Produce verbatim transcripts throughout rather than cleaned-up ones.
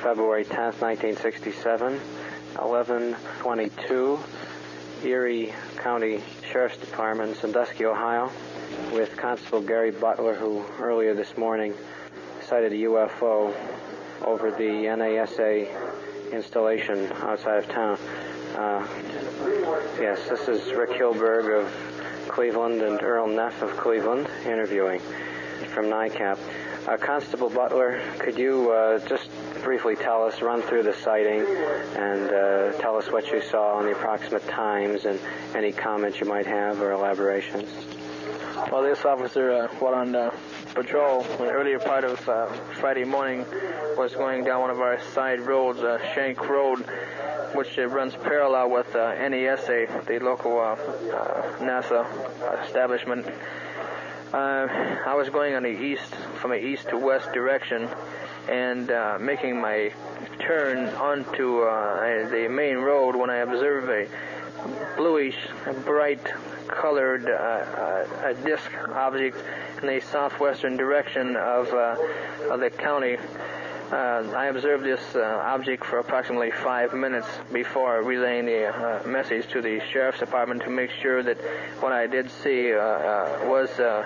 February tenth, nineteen sixty-seven, eleven twenty-two, Erie County Sheriff's Department, Sandusky, Ohio, with Constable Gary Butler, who earlier this morning sighted a U F O over the N A S A installation outside of town. Uh, yes, this is Rick Hilberg of Cleveland and Earl Neff of Cleveland interviewing from NICAP. Uh, Constable Butler, could you uh, just briefly tell us, run through the sighting and uh, tell us what you saw and the approximate times and any comments you might have or elaborations? Well, this officer uh, went on uh, patrol in the earlier part of uh, Friday morning, was going down one of our side roads, uh, Shank Road, which uh, runs parallel with uh, N A S A, the local uh, uh, NASA establishment. Uh, I was going on the east, from the east to west direction, and uh, making my turn onto uh, the main road when I observed a bluish, bright colored uh, uh, a disc object in the southwestern direction of, uh, of the county. Uh, I observed this uh, object for approximately five minutes before relaying the uh, message to the Sheriff's Department to make sure that what I did see uh, uh, was uh,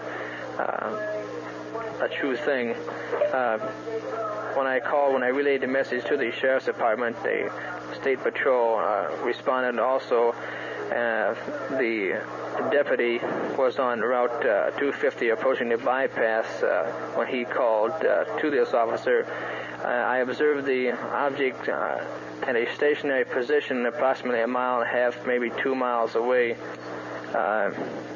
uh, a true thing. Uh, when I called, when I relayed the message to the Sheriff's Department, the State Patrol uh, responded also. Uh, the deputy was on Route uh, two fifty approaching the bypass uh, when he called uh, to this officer. Uh, I observed the object uh, at a stationary position approximately a mile and a half, maybe two miles away. Uh,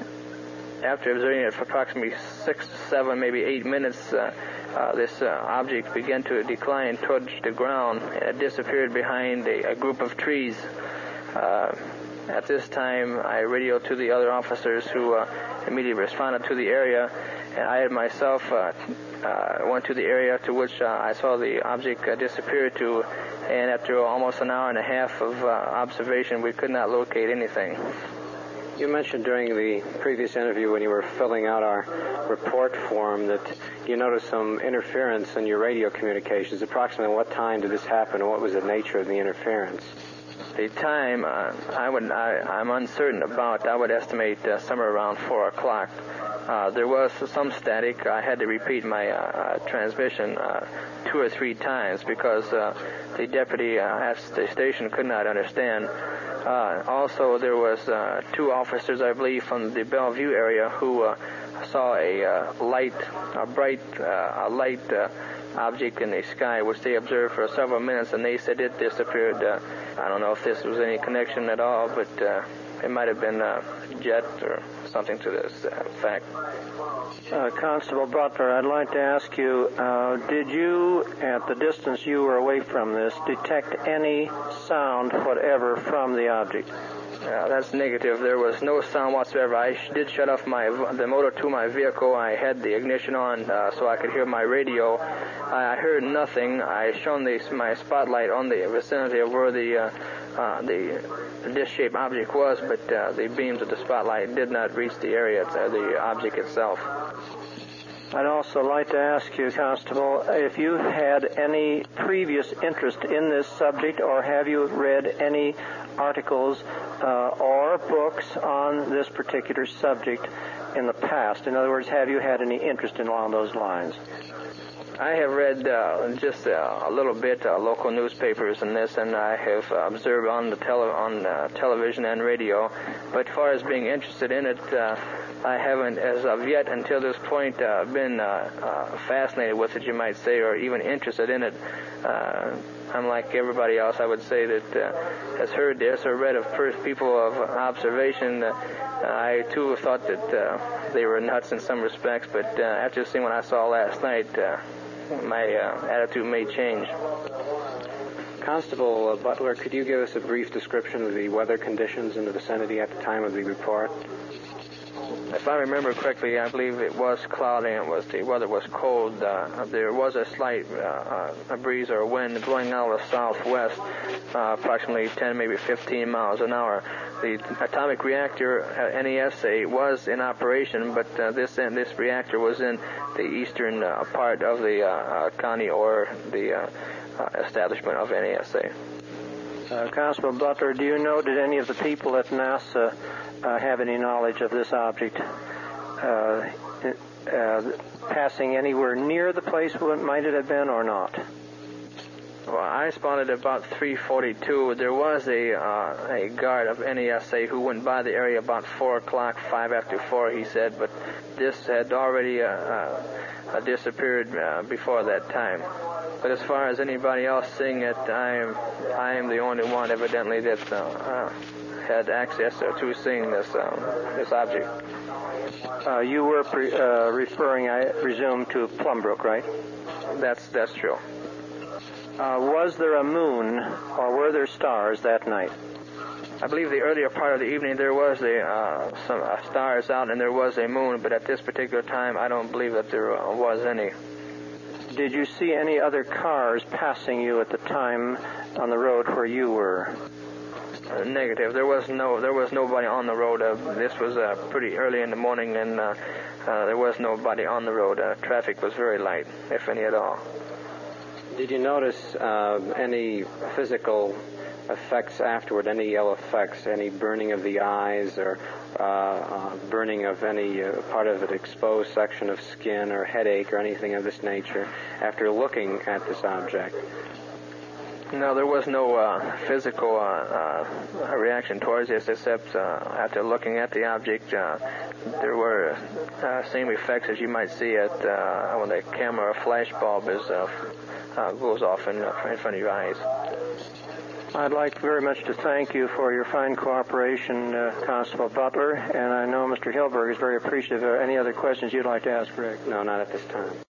after observing it for approximately six, seven, maybe eight minutes, uh, uh, this uh, object began to decline towards the ground and it disappeared behind a, a group of trees. Uh, At this time, I radioed to the other officers who uh, immediately responded to the area, and I had myself uh, uh, went to the area to which uh, I saw the object uh, disappear to, and after almost an hour and a half of uh, observation, we could not locate anything. You mentioned during the previous interview when you were filling out our report form that you noticed some interference in your radio communications. Approximately what time did this happen, and what was the nature of the interference? The time uh, I would I, I'm uncertain about. I would estimate uh, somewhere around four o'clock. Uh, there was some static. I had to repeat my uh, uh, transmission uh, two or three times because uh, the deputy uh, at the station could not understand. Uh, also, there was uh, two officers, I believe, from the Bellevue area who uh, saw a uh, light, a bright, uh, a light uh, object in the sky, which they observed for several minutes, and they said it disappeared. Uh, I don't know if this was any connection at all, but uh, it might have been a jet or something to this uh, fact. Uh, Constable Butler, I'd like to ask you, uh, did you, at the distance you were away from this, detect any sound whatever from the object? Uh, that's negative. There was no sound whatsoever. I sh- did shut off my the motor to my vehicle. I had the ignition on uh, so I could hear my radio. I, I heard nothing. I shone the, my spotlight on the vicinity of where the uh, uh, the disc-shaped object was, but uh, the beams of the spotlight did not reach the area, uh, the object itself. I'd also like to ask you, Constable, if you had any previous interest in this subject, or have you read any articles uh, or books on this particular subject in the past? In other words, have you had any interest in along those lines? I have read uh, just uh, a little bit uh, local newspapers and this, and I have uh, observed on the tele- on uh, television and radio. But as far as being interested in it, uh, I haven't, as of yet, until this point, uh, been uh, uh, fascinated with it, you might say, or even interested in it. Uh, I'm like everybody else, I would say, that uh, has heard this or read of first people of observation. Uh, I, too, thought that uh, they were nuts in some respects, but uh, after seeing what I saw last night, uh, my uh, attitude may change. Constable uh, Butler, could you give us a brief description of the weather conditions in the vicinity at the time of the report? If I remember correctly, I believe it was cloudy and it was the weather was cold. Uh, there was a slight uh, uh, a breeze or a wind blowing out of the southwest, uh, approximately ten, maybe fifteen miles an hour. The atomic reactor at N A S A was in operation, but uh, this uh, this reactor was in the eastern uh, part of the uh, uh, county, or the uh, uh, establishment of any assay. Uh, Constable Butler, do you know, did any of the people at NASA uh, have any knowledge of this object uh, uh, passing anywhere near the place where it might it have been or not? Well, I spotted about three forty-two. There was a uh, a guard of N A S A who went by the area about four o'clock, five after four, he said, but this had already uh, uh, disappeared uh, before that time. But as far as anybody else seeing it, I am I am the only one, evidently, that uh, uh, had access to seeing this um, this object. Uh, you were pre- uh, referring, I presume, to Plumbrook, right? That's that's true. Uh, was there a moon, or were there stars that night? I believe the earlier part of the evening there was a, uh, some uh, stars out and there was a moon, but at this particular time I don't believe that there uh, was any. Did you see any other cars passing you at the time on the road where you were? Uh, negative. There was no. There was nobody on the road. Uh, this was uh, pretty early in the morning, and uh, uh, there was nobody on the road. Uh, traffic was very light, if any at all. Did you notice uh, any physical effects afterward, any ill effects, any burning of the eyes or uh, uh, burning of any uh, part of an exposed section of skin or headache or anything of this nature after looking at this object? No, there was no uh, physical uh, uh, reaction towards this, except uh, after looking at the object, uh, there were uh, same effects as you might see at uh, when the camera flash bulb is uh, uh, goes off in, uh, in front of your eyes. I'd like very much to thank you for your fine cooperation, uh, Constable Butler, and I know Mister Hilberg is very appreciative. Are any other questions you'd like to ask, Rick? No, not at this time.